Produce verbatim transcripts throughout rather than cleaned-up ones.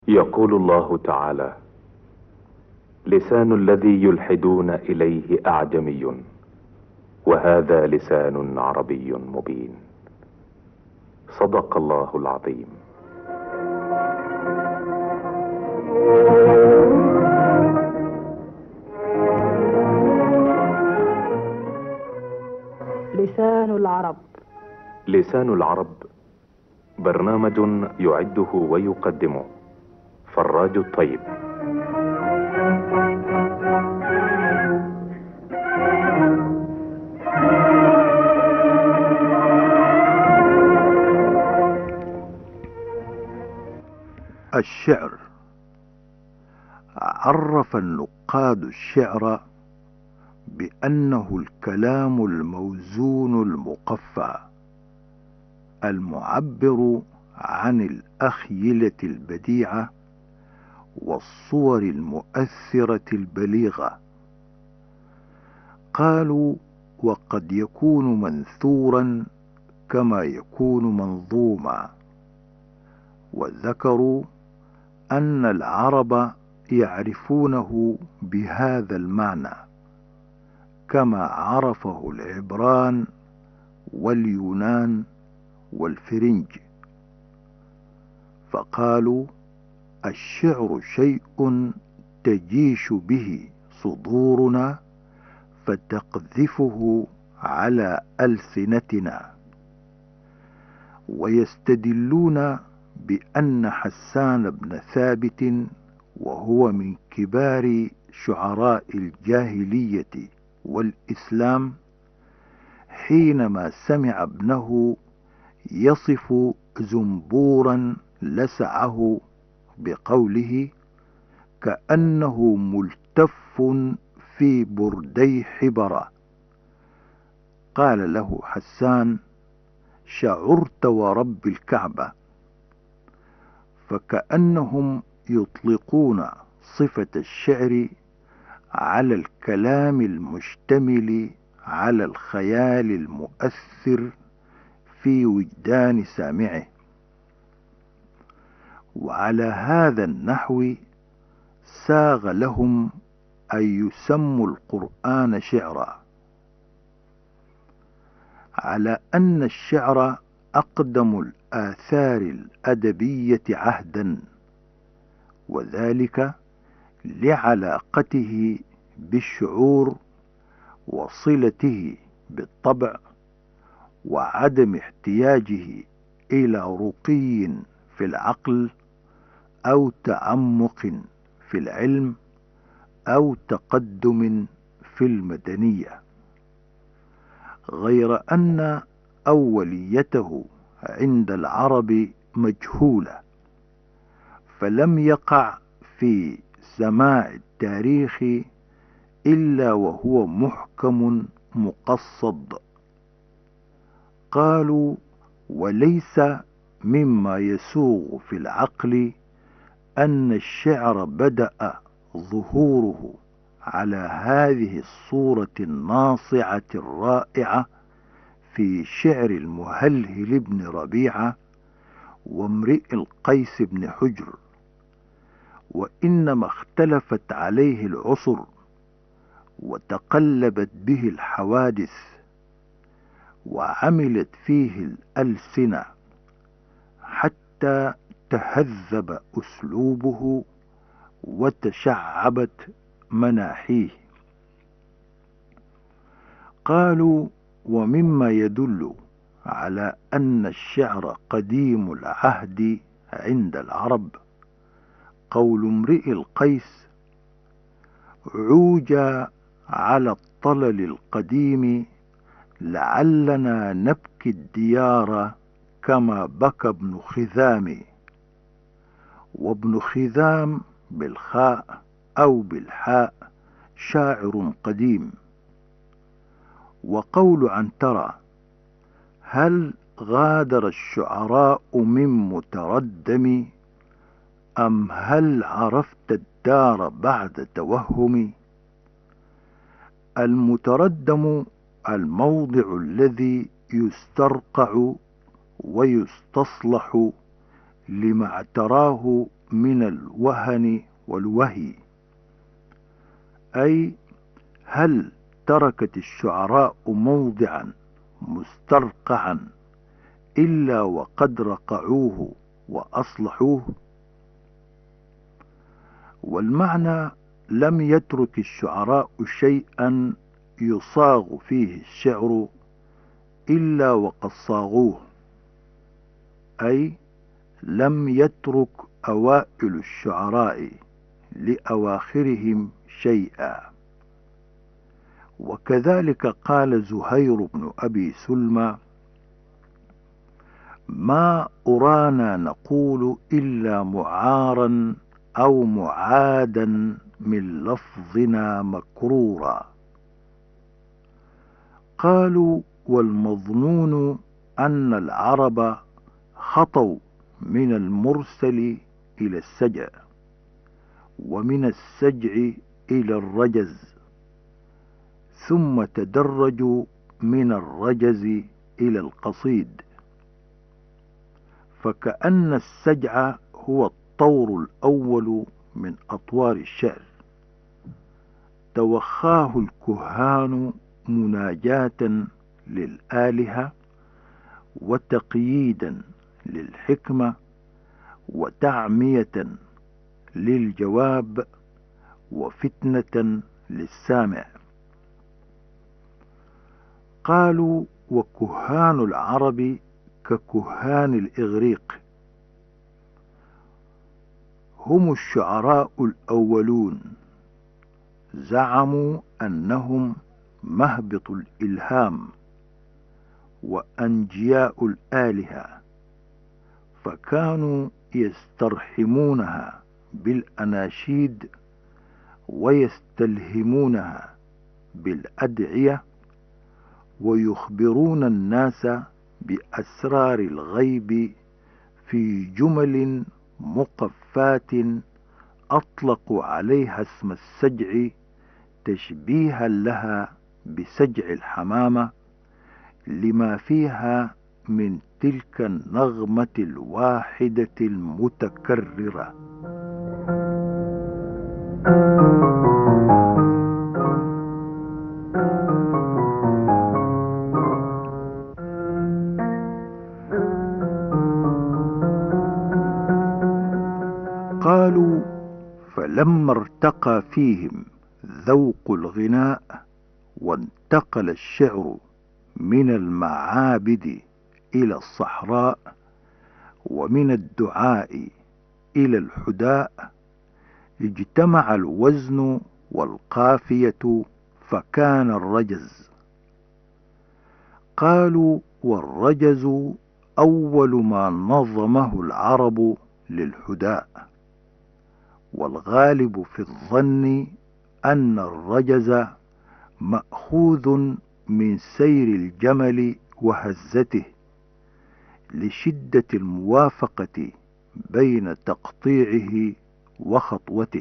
يقول الله تعالى: لسان الذي يلحدون إليه أعجمي وهذا لسان عربي مبين. صدق الله العظيم. لسان العرب. لسان العرب برنامج يعده ويقدمه فراج الطيب. الشعر. عرف النقاد الشعر بأنه الكلام الموزون المقفى المعبر عن الأخيلة البديعة والصور المؤثرة البليغة. قالوا: وقد يكون منثورا كما يكون منظوما. وذكروا أن العرب يعرفونه بهذا المعنى كما عرفه العبران واليونان والفرنج. فقالوا: الشعر شيء تجيش به صدورنا فتقذفه على ألسنتنا. ويستدلون بأن حسان بن ثابت وهو من كبار شعراء الجاهلية والإسلام حينما سمع ابنه يصف زنبورا لسعه بقوله: كأنه ملتف في بردي حبرة، قال له حسان: شعرت ورب الكعبة. فكأنهم يطلقون صفة الشعر على الكلام المشتمل على الخيال المؤثر في وجدان سامعه. وعلى هذا النحو ساغ لهم أن يسموا القرآن شعرا، على أن الشعر أقدم الآثار الأدبية عهدا، وذلك لعلاقته بالشعور وصلته بالطبع وعدم احتياجه إلى رقي في العقل أو تعمق في العلم أو تقدم في المدنية، غير أن أوليته عند العرب مجهولة، فلم يقع في سماع التاريخ إلا وهو محكم مقصد. قالوا: وليس مما يسوغ في العقل أن الشعر بدأ ظهوره على هذه الصورة الناصعة الرائعة في شعر المهلهل بن ربيعة وامرئ القيس بن حجر، وإنما اختلفت عليه العصر وتقلبت به الحوادث وعملت فيه الألسنة حتى تهذب أسلوبه وتشعبت مناحيه. قالوا: ومما يدل على أن الشعر قديم العهد عند العرب قول امرئ القيس: عوج على الطلل القديم لعلنا نبكي الديار كما بكى ابن خذام. وابن خذام بالخاء أو بالحاء شاعر قديم. وقول عنترة: هل غادر الشعراء من متردم أم هل عرفت الدار بعد توهم. المتردم الموضع الذي يسترقع ويستصلح لما اعتراه من الوهن والوهي، أي هل تركت الشعراء موضعا مسترقعا إلا وقد رقعوه وأصلحوه؟ والمعنى لم يترك الشعراء شيئا يصاغ فيه الشعر إلا وقد صاغوه، أي لم يترك أوائل الشعراء لأواخرهم شيئا. وكذلك قال زهير بن أبي سلمى: ما أرانا نقول إلا معارا أو معادا من لفظنا مكرورا. قالوا: والمظنون أن العرب خطوا من المرسل إلى السجع، ومن السجع إلى الرجز، ثم تدرجوا من الرجز إلى القصيد، فكأن السجع هو الطور الأول من أطوار الشعر، توخاه الكهان مناجاة للآلهة، وتقييدا للحكمة، وتعمية للجواب، وفتنة للسامع. قالوا: وكهان العرب ككهان الإغريق، هم الشعراء الأولون، زعموا أنهم مهبط الإلهام وأنجياء الآلهة، فكانوا يسترحمونها بالأناشيد ويستلهمونها بالأدعية، ويخبرون الناس بأسرار الغيب في جمل مقفات أطلقوا عليها اسم السجع تشبيها لها بسجع الحمامة، لما فيها من تلك النغمة الواحدة المتكررة. قالوا: فلما ارتقى فيهم ذوق الغناء، وانتقل الشعر من المعابد إلى الصحراء، ومن الدعاء إلى الحداء، اجتمع الوزن والقافية فكان الرجز. قالوا: والرجز أول ما نظمه العرب للحداء، والغالب في الظن أن الرجز مأخوذ من سير الجمل وهزته، لشدة الموافقة بين تقطيعه وخطوته.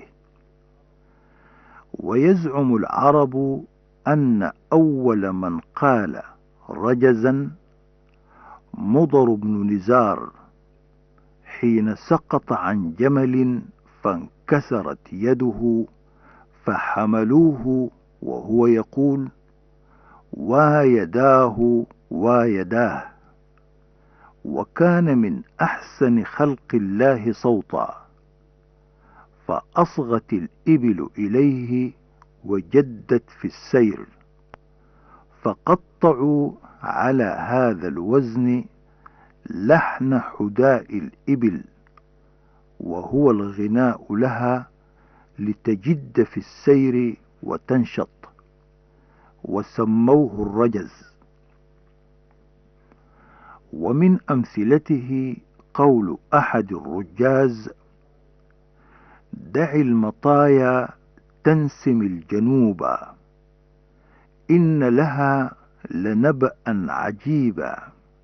ويزعم العرب أن أول من قال رجزا مضر بن نزار، حين سقط عن جمل فانكسرت يده، فحملوه وهو يقول: ويداه ويداه. وكان من أحسن خلق الله صوتا، فأصغت الإبل إليه وجدت في السير، فقطعوا على هذا الوزن لحن حداء الإبل، وهو الغناء لها لتجد في السير وتنشط، وسموه الرجز. ومن أمثلته قول أحد الرجاز: دع المطايا تنسم الجنوبا، إن لها لنبأ عجيبا،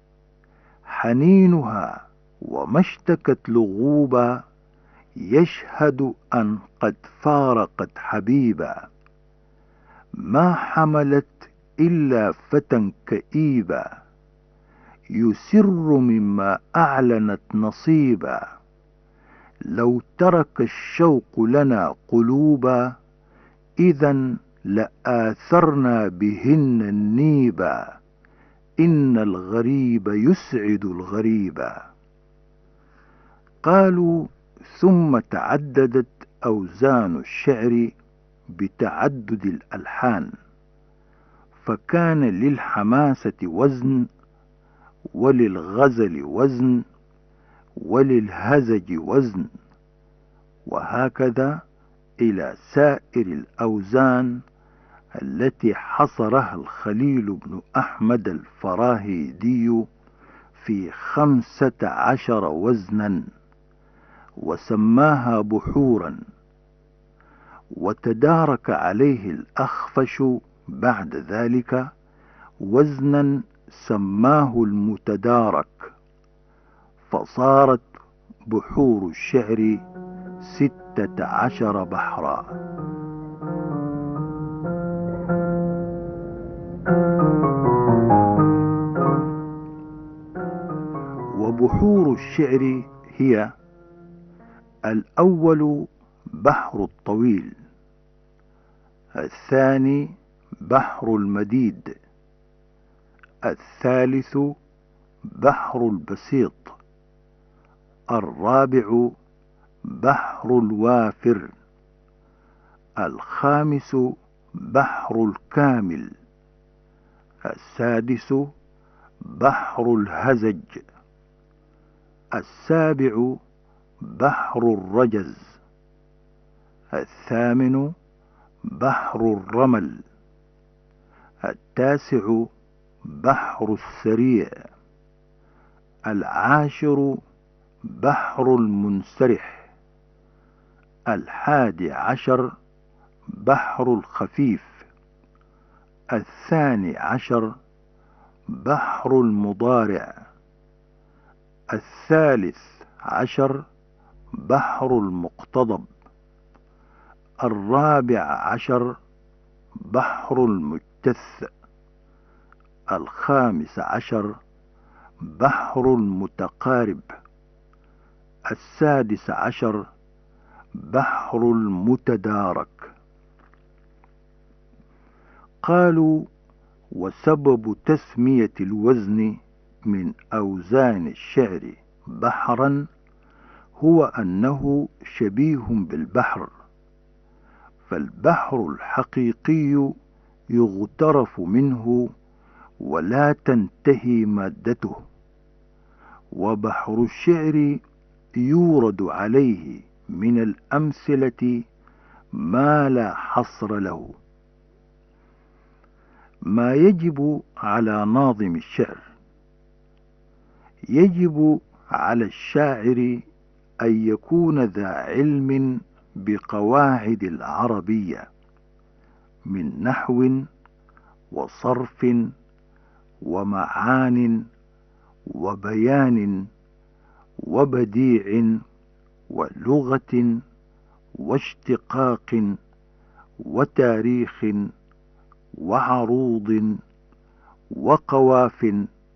حنينها وما اشتكت لغوبا، يشهد أن قد فارقت حبيبا، ما حملت إلا فتى كئيبا، يسر مما أعلنت نصيبا، لو ترك الشوق لنا قلوبا إذا لآثرنا بهن النيبا، إن الغريب يسعد الغريبا. قالوا ثم تعددت أوزان الشعر بتعدد الألحان، فكان للحماسة وزن، وللغزل وزن، وللهزج وزن، وهكذا إلى سائر الأوزان التي حصرها الخليل بن أحمد الفراهيدي في خمسة عشر وزنا، وسماها بحورا. وتدارك عليه الأخفش بعد ذلك وزنا سماه المتدارك، فصارت بحور الشعر ستة عشر بحرا. وبحور الشعر هي: الأول بحر الطويل، الثاني بحر المديد، الثالث بحر البسيط، الرابع بحر الوافر، الخامس بحر الكامل، السادس بحر الهزج، السابع بحر الرجز، الثامن بحر الرمل، التاسع بحر السريع، العاشر بحر المنسرح، الحادي عشر بحر الخفيف، الثاني عشر بحر المضارع، الثالث عشر بحر المقتضب، الرابع عشر بحر المجتث، الخامس عشر بحر المتقارب، السادس عشر بحر المتدارك. قالوا: وسبب تسمية الوزن من أوزان الشعر بحرا هو أنه شبيه بالبحر، فالبحر الحقيقي يغترف منه ولا تنتهي مادته، وبحر الشعر يورد عليه من الأمثلة ما لا حصر له. ما يجب على ناظم الشعر: يجب على الشاعر أن يكون ذا علم بقواعد العربية من نحو وصرف ومعان وبيان وبديع ولغة واشتقاق وتاريخ وعروض وقواف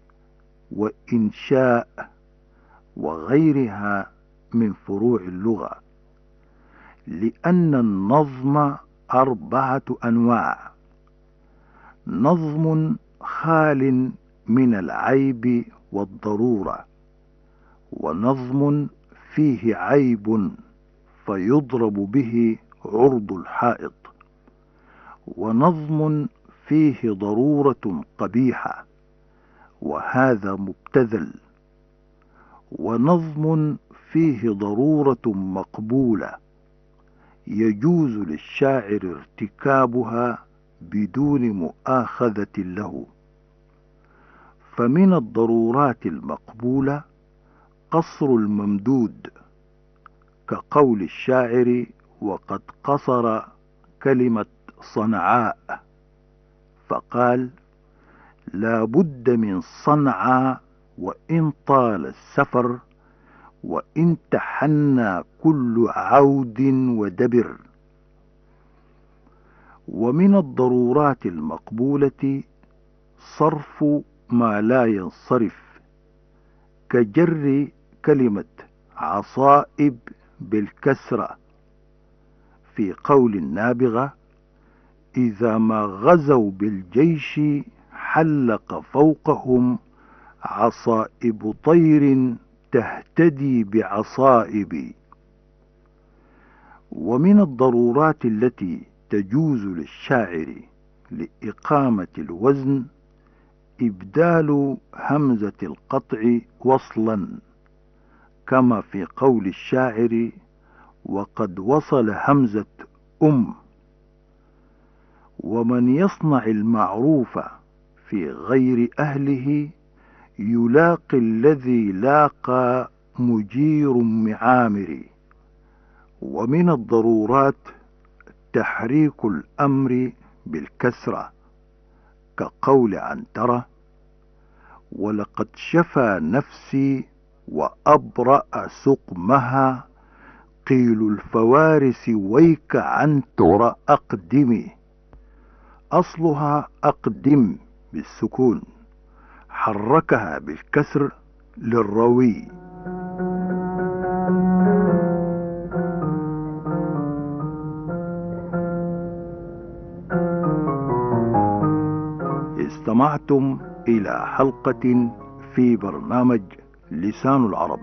وإنشاء وغيرها من فروع اللغة، لأن النظم أربعة أنواع: نظم خال من العيب والضرورة، ونظم فيه عيب فيضرب به عرض الحائط، ونظم فيه ضرورة قبيحة وهذا مبتذل، ونظم فيه ضرورة مقبولة يجوز للشاعر ارتكابها بدون مؤاخذة له. فمن الضرورات المقبولة قصر الممدود، كقول الشاعر: وقد قصر كلمة صنعاء، فقال: لا بد من صنعاء وإن طال السفر، وإن تحنى كل عود ودبر. ومن الضرورات المقبولة صرف ما لا ينصرف، كجر كلمة عصائب بالكسرة في قول النابغة: إذا ما غزوا بالجيش حلق فوقهم عصائب طير تهتدي بعصائب. ومن الضرورات التي تجوز للشاعر لإقامة الوزن إبدال همزة القطع وصلا، كما في قول الشاعر: وقد وصل همزة أم. ومن يصنع المعروف في غير أهله يلاقي الذي لاقى مجير معامر. ومن الضرورات تحريك الأمر بالكسرة كقول عنترة: ولقد شفى نفسي وأبرأ سقمها قيل الفوارس ويك عنتر أقدمي. أصلها أقدم بالسكون، حركها بالكسر للروي. استمعتم إلى حلقة في برنامج لسان العرب.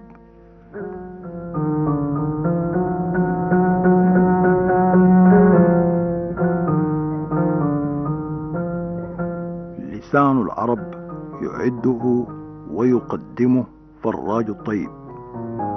لسان العرب يعده ويقدمه فراج الطيب.